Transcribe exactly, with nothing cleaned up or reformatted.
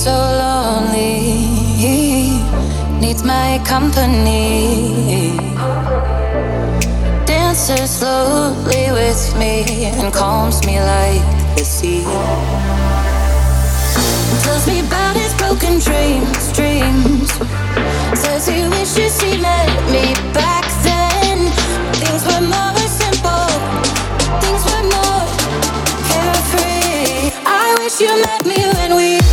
so lonely, needs my company. Dances slowly with me and calms me like the sea. Tells me about his broken dreams, dreams. Says he wishes he met me back then. Things were more simple, things were more carefree. I wish you met me when we